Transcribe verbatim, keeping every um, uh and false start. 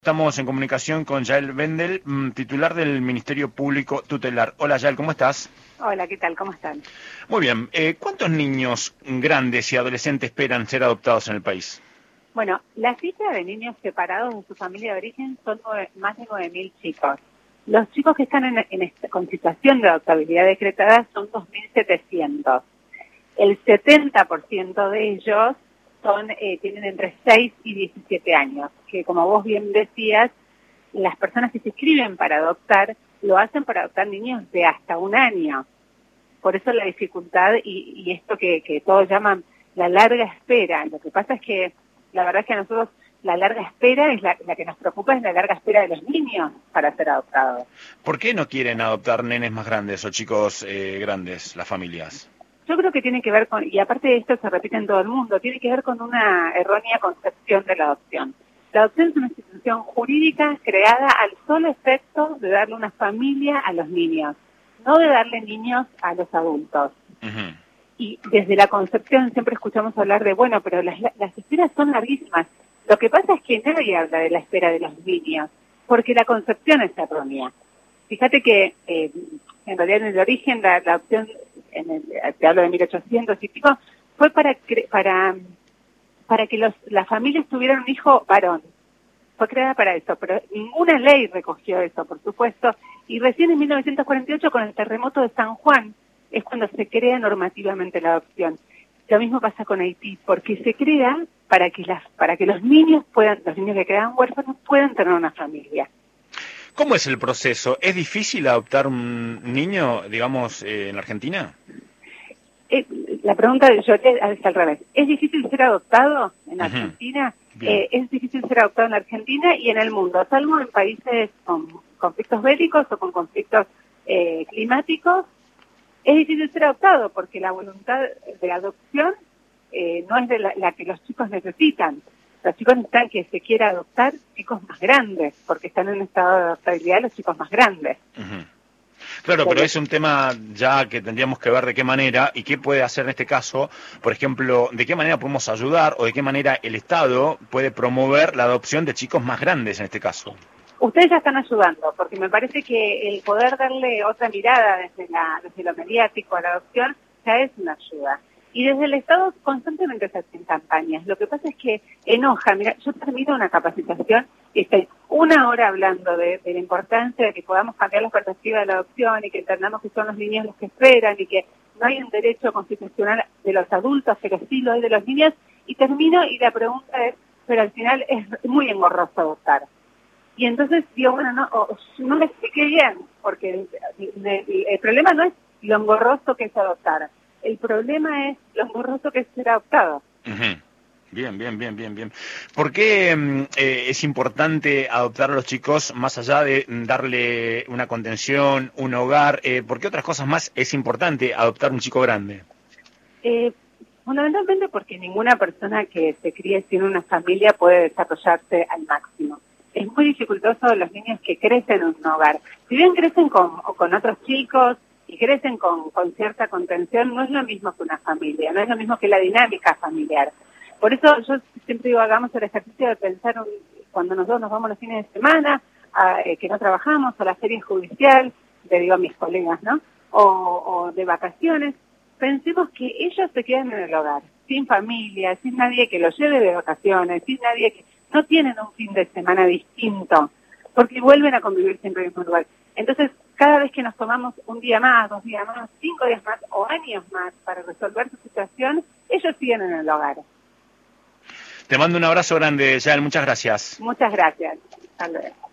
Estamos en comunicación con Yael Wendel, titular del Ministerio Público Tutelar. Hola Yael, ¿cómo estás? Hola, ¿qué tal? ¿Cómo están? Muy bien. Eh, ¿Cuántos niños grandes y adolescentes esperan ser adoptados en el país? Bueno, la cifra de niños separados de su familia de origen son nueve, más de nueve mil chicos. Los chicos que están en, en esta, con situación de adoptabilidad decretada son dos mil setecientos. El setenta por ciento de ellos son eh, tienen entre seis y diecisiete años, que como vos bien decías, las personas que se inscriben para adoptar lo hacen para adoptar niños de hasta un año. Por eso la dificultad y, y esto que, que todos llaman la larga espera. Lo que pasa es que la verdad es que a nosotros la larga espera es la, la que nos preocupa, es la larga espera de los niños para ser adoptados. ¿Por qué no quieren adoptar nenes más grandes o chicos eh, grandes, las familias? Yo creo que tiene que ver con, y aparte de esto se repite en todo el mundo, tiene que ver con una errónea concepción de la adopción. La adopción es una institución jurídica creada al solo efecto de darle una familia a los niños, no de darle niños a los adultos. Uh-huh. Y desde la concepción siempre escuchamos hablar de, bueno, pero las, las esperas son larguísimas. Lo que pasa es que nadie habla de la espera de los niños, porque la concepción es errónea. Fíjate que eh, en realidad en el origen la, la adopción, en el, te hablo de mil ochocientos y pico, fue para para para que los, las familias tuvieran un hijo varón. Fue creada para eso, pero ninguna ley recogió eso, por supuesto, y recién en mil novecientos cuarenta y ocho, con el terremoto de San Juan, es cuando se crea normativamente la adopción. Lo mismo pasa con Haití, porque se crea para que las para que los niños puedan, los niños que quedan huérfanos puedan tener una familia. ¿Cómo es el proceso? ¿Es difícil adoptar un niño, digamos, eh, en Argentina? Eh, la pregunta de yo es al revés. ¿Es difícil ser adoptado en Argentina? Uh-huh. eh, es difícil ser adoptado en Argentina y en el mundo, salvo en países con conflictos bélicos o con conflictos eh, climáticos. Es difícil ser adoptado porque la voluntad de adopción eh, no es de la, la que los chicos necesitan. Los chicos necesitan que se quiera adoptar chicos más grandes, porque están en un estado de adoptabilidad los chicos más grandes. Uh-huh. Claro, pero es un tema ya que tendríamos que ver de qué manera y qué puede hacer en este caso. Por ejemplo, de qué manera podemos ayudar o de qué manera el Estado puede promover la adopción de chicos más grandes en este caso. Ustedes ya están ayudando, porque me parece que el poder darle otra mirada desde, la, desde lo mediático a la adopción ya es una ayuda. Y desde el Estado constantemente se hacen campañas. Lo que pasa es que enoja. Mira, yo termino una capacitación y estoy una hora hablando de, de la importancia de que podamos cambiar la perspectiva de la adopción y que entendamos que son los niños los que esperan y que no hay un derecho constitucional de los adultos, pero sí lo hay de los niños. Y termino y la pregunta es, pero al final es muy engorroso adoptar. Y entonces digo, bueno, no, o, no me expliqué bien, porque el, el, el problema no es lo engorroso que es adoptar. El problema es lo engorroso que es ser adoptado. Uh-huh. Bien, bien, bien, bien, bien. ¿Por qué eh, es importante adoptar a los chicos más allá de darle una contención, un hogar? Eh, ¿Por qué otras cosas más es importante adoptar un chico grande? Eh, fundamentalmente porque ninguna persona que se críe sin una familia puede desarrollarse al máximo. Es muy dificultoso los niños que crecen en un hogar. Si bien crecen con, con otros chicos y crecen con, con cierta contención, no es lo mismo que una familia, no es lo mismo que la dinámica familiar. Por eso yo siempre digo, hagamos el ejercicio de pensar un, cuando nosotros nos vamos los fines de semana, a, eh, que no trabajamos, a la feria judicial, le digo a mis colegas, ¿no? O, o de vacaciones, pensemos que ellos se quedan en el hogar, sin familia, sin nadie que los lleve de vacaciones, sin nadie que... no tienen un fin de semana distinto, porque vuelven a convivir siempre en el mismo lugar. Entonces, cada vez que nos tomamos un día más, dos días más, cinco días más o años más para resolver su situación, ellos siguen en el hogar. Te mando un abrazo grande, Yael, muchas gracias. Muchas gracias. Hasta luego.